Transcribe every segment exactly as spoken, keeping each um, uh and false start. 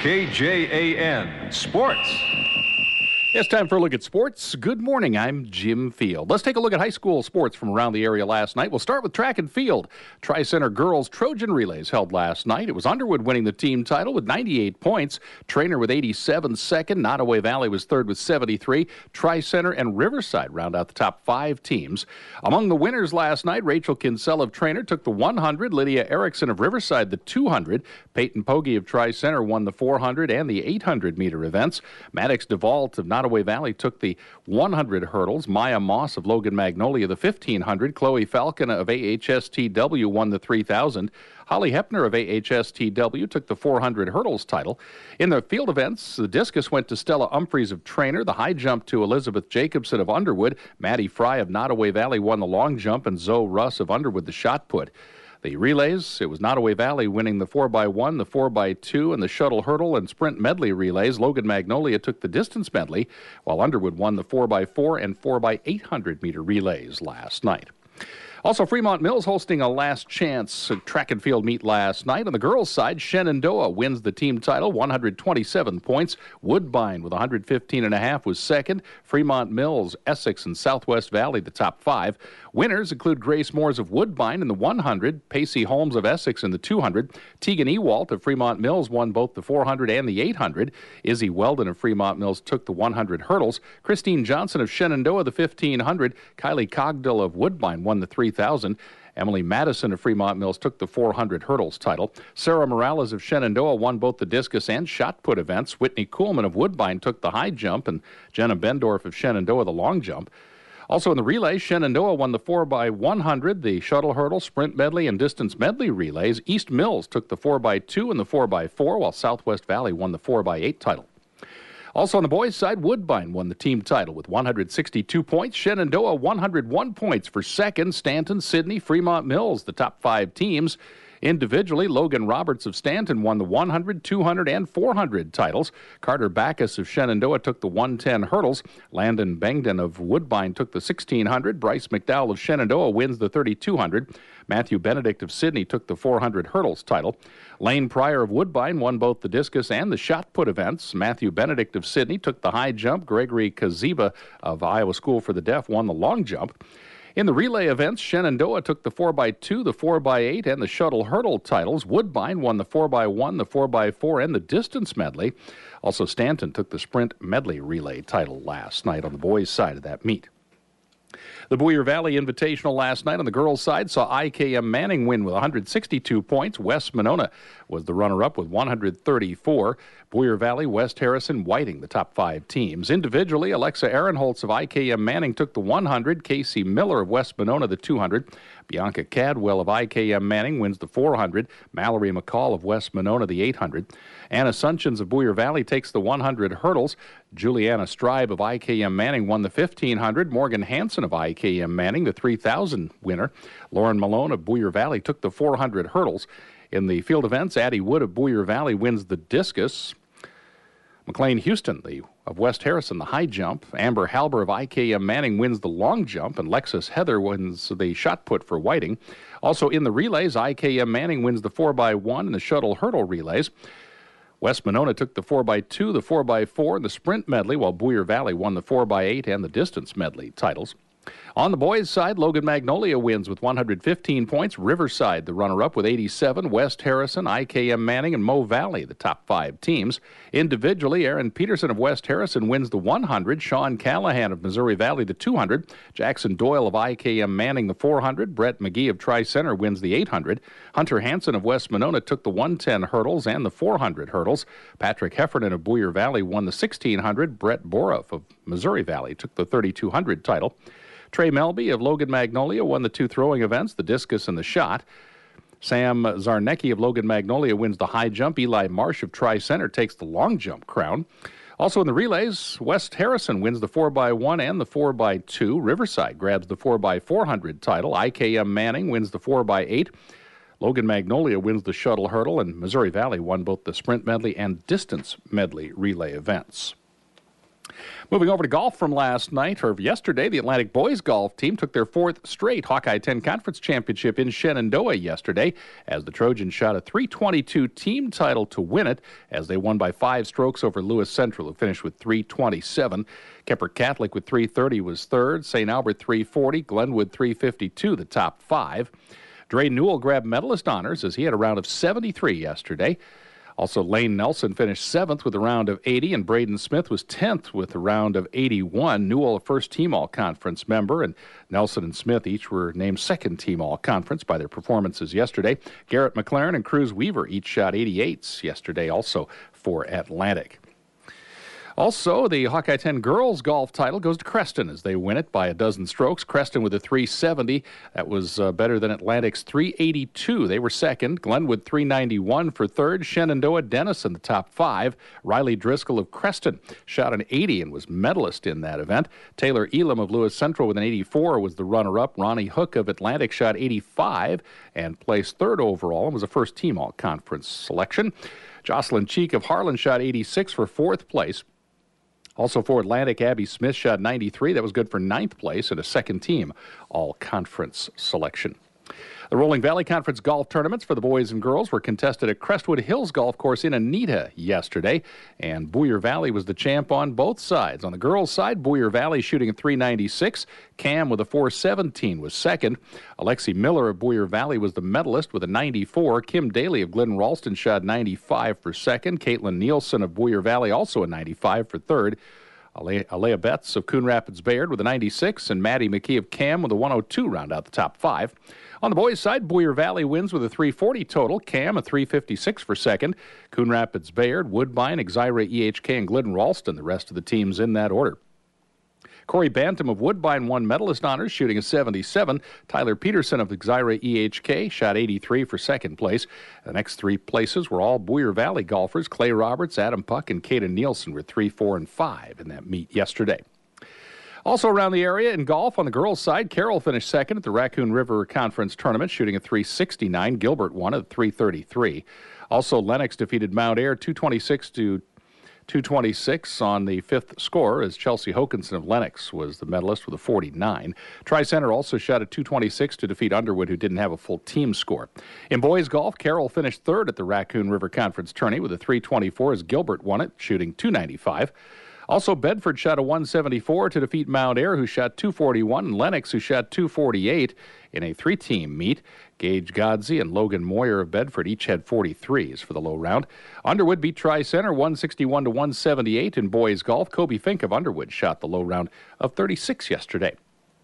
K J A N Sports. It's time for a look at sports. Good morning, I'm Jim Field. Let's take a look at high school sports from around the area last night. We'll start with track and field. Tri-Center girls Trojan relays held last night. It was Underwood winning the team title with ninety-eight points. Trainer with eighty-seven second. Nottoway Valley was third with seventy-three. Tri-Center and Riverside round out the top five teams. Among the winners last night, Rachel Kinsella of Trainer took the one hundred. Lydia Erickson of Riverside the two hundred. Peyton Pogge of Tri-Center won the four hundred and the eight hundred meter events. Maddox DeVault of Nottoway Valley took the one hundred hurdles. Maya Moss of Logan Magnolia the fifteen hundred. Chloe Falcon of A H S T W won the three thousand. Holly Hepner of A H S T W took the four hundred hurdles title. In the field events, the discus went to Stella Humphreys of Trainer, the high jump to Elizabeth Jacobson of Underwood. Maddie Fry of Nottoway Valley won the long jump, and Zoe Russ of Underwood the shot put. The relays, it was Nottoway Valley winning the four by one, the four by two, and the shuttle hurdle and sprint medley relays. Logan Magnolia took the distance medley, while Underwood won the four by four and four by eight hundred meter relays last night. Also, Fremont Mills hosting a last chance track and field meet last night. On the girls' side, Shenandoah wins the team title, one hundred twenty-seven points. Woodbine with one hundred fifteen and a half was second. Fremont Mills, Essex, and Southwest Valley the top five. Winners include Grace Moores of Woodbine in the one hundred, Pacey Holmes of Essex in the two hundred. Tegan Ewalt of Fremont Mills won both the four hundred and the eight hundred. Izzy Weldon of Fremont Mills took the one hundred hurdles. Christine Johnson of Shenandoah the fifteen hundred. Kylie Cogdill of Woodbine won the three thousand. Emily Madison of Fremont Mills took the four hundred hurdles title. Sarah Morales of Shenandoah won both the discus and shot put events. Whitney Kuhlman of Woodbine took the high jump, and Jenna Bendorf of Shenandoah the long jump. Also in the relay, Shenandoah won the four by one hundred, the shuttle hurdle, sprint medley, and distance medley relays. East Mills took the four by two and the four by four, while Southwest Valley won the four by eight title. Also on the boys' side, Woodbine won the team title with one hundred sixty-two points. Shenandoah one hundred one points for second. Stanton, Sidney, Fremont Mills, the top five teams. Individually, Logan Roberts of Stanton won the one hundred, two hundred, and four hundred titles. Carter Backus of Shenandoah took the one ten hurdles. Landon Bengden of Woodbine took the sixteen hundred. Bryce McDowell of Shenandoah wins the thirty-two hundred. Matthew Benedict of Sidney took the four hundred hurdles title. Lane Pryor of Woodbine won both the discus and the shot put events. Matthew Benedict of Sidney took the high jump. Gregory Kaziba of Iowa School for the Deaf won the long jump. In the relay events, Shenandoah took the four by two, the four by eight, and the shuttle hurdle titles. Woodbine won the four by one, the four by four, and the distance medley. Also, Stanton took the sprint medley relay title last night on the boys' side of that meet. The Boyer Valley Invitational last night on the girls' side saw I K M Manning win with one hundred sixty-two points. West Monona was the runner-up with one hundred thirty-four. Boyer Valley, West Harrison, Whiting, the top five teams. Individually, Alexa Aaronholtz of I K M Manning took the one hundred. Casey Miller of West Monona the two hundred. Bianca Cadwell of I K M Manning wins the four hundred. Mallory McCall of West Monona the eight hundred. Anna Sunchins of Boyer Valley takes the one hundred hurdles. Juliana Stribe of I K M Manning won the fifteen hundred. Morgan Hansen of I K M Manning, the three thousand winner. Lauren Malone of Boyer Valley took the four hundred hurdles. In the field events, Addie Wood of Boyer Valley wins the discus. McLean Houston the, of West Harrison, the high jump. Amber Halber of I K M Manning wins the long jump, and Lexus Heather wins the shot put for Whiting. Also in the relays, I K M Manning wins the four by one and the shuttle hurdle relays. West Monona took the four by two, the four by four, and the sprint medley, while Boyer Valley won the four by eight and the distance medley titles. On the boys' side, Logan Magnolia wins with one hundred fifteen points. Riverside, the runner-up, with eighty-seven. West Harrison, I K M Manning, and Mo Valley, the top five teams. Individually, Aaron Peterson of West Harrison wins the one hundred. Sean Callahan of Missouri Valley, the two hundred. Jackson Doyle of I K M Manning, the four hundred. Brett McGee of Tri-Center wins the eight hundred. Hunter Hansen of West Monona took the one ten hurdles and the four hundred hurdles. Patrick Heffernan of Boyer Valley won the sixteen hundred. Brett Boroff of Missouri Valley took the thirty-two hundred title. Trey Melby of Logan Magnolia won the two throwing events, the discus and the shot. Sam Zarnecki of Logan Magnolia wins the high jump. Eli Marsh of Tri-Center takes the long jump crown. Also in the relays, West Harrison wins the four by one and the four by two. Riverside grabs the four by four hundred title. I K M Manning wins the four by eight. Logan Magnolia wins the shuttle hurdle, and Missouri Valley won both the sprint medley and distance medley relay events. Moving over to golf from last night, or yesterday, the Atlantic boys golf team took their fourth straight Hawkeye ten Conference Championship in Shenandoah yesterday as the Trojans shot a three twenty-two team title to win it as they won by five strokes over Lewis Central, who finished with three twenty-seven. Kuemper Catholic with three thirty was third, Saint Albert three forty, Glenwood three fifty-two, the top five. Dre Newell grabbed medalist honors as he had a round of seventy-three yesterday. Also, Lane Nelson finished seventh with a round of eighty, and Braden Smith was tenth with a round of eighty-one. Newell, a first-team All-Conference member, and Nelson and Smith each were named second-team All-Conference by their performances yesterday. Garrett McLaren and Cruz Weaver each shot eighty-eights yesterday also for Atlantic. Also, the Hawkeye ten girls golf title goes to Creston as they win it by a dozen strokes. Creston with a three seventy. That was uh, better than Atlantic's three eighty-two. They were second. Glenwood three ninety-one for third. Shenandoah Denison, the top five. Riley Driscoll of Creston shot an eighty and was medalist in that event. Taylor Elam of Lewis Central with an eighty-four was the runner-up. Ronnie Hook of Atlantic shot eighty-five and placed third overall and was a first-team All-Conference selection. Jocelyn Cheek of Harlan shot eighty-six for fourth place. Also for Atlantic, Abby Smith shot ninety-three. That was good for ninth place and a second-team All-Conference selection. The Rolling Valley Conference golf tournaments for the boys and girls were contested at Crestwood Hills Golf Course in Anita yesterday, and Boyer Valley was the champ on both sides. On the girls' side, Boyer Valley shooting a three ninety-six. Cam with a four seventeen was second. Alexi Miller of Boyer Valley was the medalist with a ninety-four. Kim Daly of Glidden Ralston shot ninety-five for second. Caitlin Nielsen of Boyer Valley also a ninety-five for third. Alea Betts of Coon Rapids Bayard with a ninety-six, and Maddie McKee of Cam with a one oh two round out the top five. On the boys' side, Boyer Valley wins with a three forty total. Cam a three fifty-six for second. Coon Rapids Bayard, Woodbine, Exira E H K, and Glidden Ralston, the rest of the teams in that order. Corey Bantam of Woodbine won medalist honors, shooting a seventy-seven. Tyler Peterson of Exira E H K shot eighty-three for second place. The next three places were all Boyer Valley golfers. Clay Roberts, Adam Puck, and Caden Nielsen were three, four, and five in that meet yesterday. Also around the area in golf, on the girls' side, Carroll finished second at the Raccoon River Conference Tournament, shooting a three sixty-nine. Gilbert won at three thirty-three. Also, Lennox defeated Mount Ayr two twenty-six to two twenty-six on the fifth score, as Chelsea Hokinson of Lennox was the medalist with a forty-nine. Tri-Center also shot a two twenty-six to defeat Underwood, who didn't have a full team score. In boys golf, Carroll finished third at the Raccoon River Conference Tourney with a three twenty-four, as Gilbert won it, shooting two ninety-five. Also, Bedford shot a one seventy-four to defeat Mount Ayr, who shot two forty-one, and Lennox, who shot two forty-eight in a three-team meet. Gage Godsey and Logan Moyer of Bedford each had forty-threes for the low round. Underwood beat Tri-Center one sixty-one to one seventy-eight in boys golf. Kobe Fink of Underwood shot the low round of thirty-six yesterday.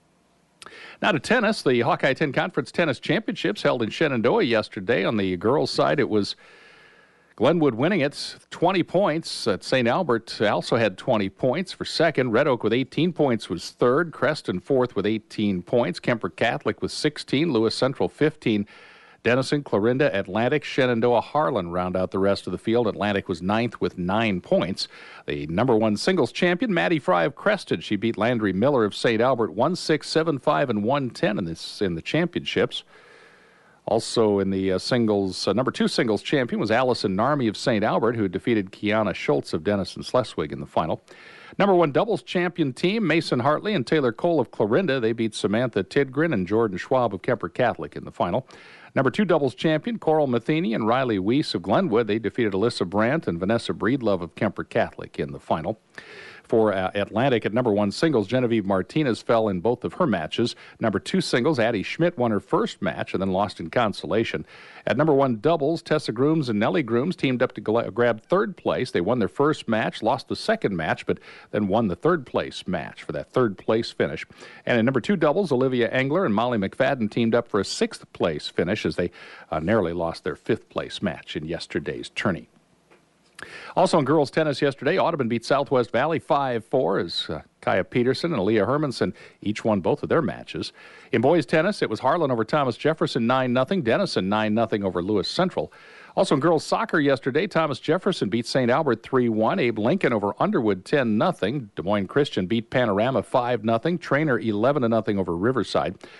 Now to tennis. The Hawkeye ten Conference Tennis Championships held in Shenandoah yesterday. On the girls' side, it was Glenwood winning it, twenty points. At Saint Albert also had twenty points for second. Red Oak with eighteen points was third. Creston fourth with eighteen points. Kuemper Catholic with sixteen. Lewis Central fifteen. Denison, Clarinda, Atlantic, Shenandoah, Harlan round out the rest of the field. Atlantic was ninth with nine points. The number one singles champion, Maddie Fry of Creston. She beat Landry Miller of Saint Albert one six, seven five, and one ten in, this, in the championships. Also in the uh, singles, uh, number two singles champion was Allison Narmi of Saint Albert, who defeated Kiana Schultz of Denison Schleswig in the final. Number one doubles champion team, Mason Hartley and Taylor Cole of Clarinda. They beat Samantha Tidgren and Jordan Schwab of Kuemper Catholic in the final. Number two doubles champion, Coral Matheny and Riley Weiss of Glenwood. They defeated Alyssa Brandt and Vanessa Breedlove of Kuemper Catholic in the final. For uh, Atlantic, at number one singles, Genevieve Martinez fell in both of her matches. Number two singles, Addie Schmidt won her first match and then lost in consolation. At number one doubles, Tessa Grooms and Nellie Grooms teamed up to gla- grab third place. They won their first match, lost the second match, but then won the third place match for that third place finish. And at number two doubles, Olivia Engler and Molly McFadden teamed up for a sixth place finish as they uh, narrowly lost their fifth place match in yesterday's tourney. Also in girls tennis yesterday, Audubon beat Southwest Valley five four as uh, Kaya Peterson and Aaliyah Hermanson each won both of their matches. In boys tennis, it was Harlan over Thomas Jefferson nine nothing, Denison nine nothing over Lewis Central. Also in girls soccer yesterday, Thomas Jefferson beat Saint Albert three one, Abe Lincoln over Underwood ten nothing, Des Moines Christian beat Panorama five nothing, Trainer eleven to nothing over Riverside.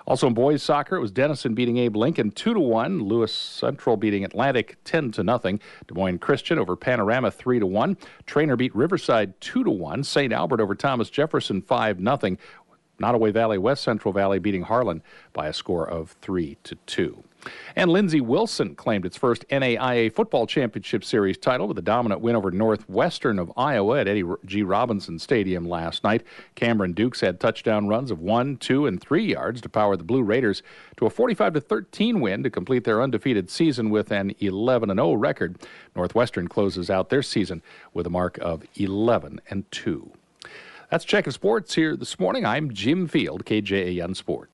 Also in boys soccer, it was Denison beating Abe Lincoln two to one. Lewis Central beating Atlantic ten to nothing. Des Moines Christian over Panorama three to one. Trainer beat Riverside two to one. Saint Albert over Thomas Jefferson five nothing. Nottoway Valley West Central Valley beating Harlan by a score of three to two. And Lindsey Wilson claimed its first N A I A Football Championship Series title with a dominant win over Northwestern of Iowa at Eddie G. Robinson Stadium last night. Cameron Dukes had touchdown runs of one, two, and three yards to power the Blue Raiders to a forty-five to thirteen win to complete their undefeated season with an eleven and oh record. Northwestern closes out their season with a mark of eleven and two. That's Check of Sports here this morning. I'm Jim Field, K J A N Sports.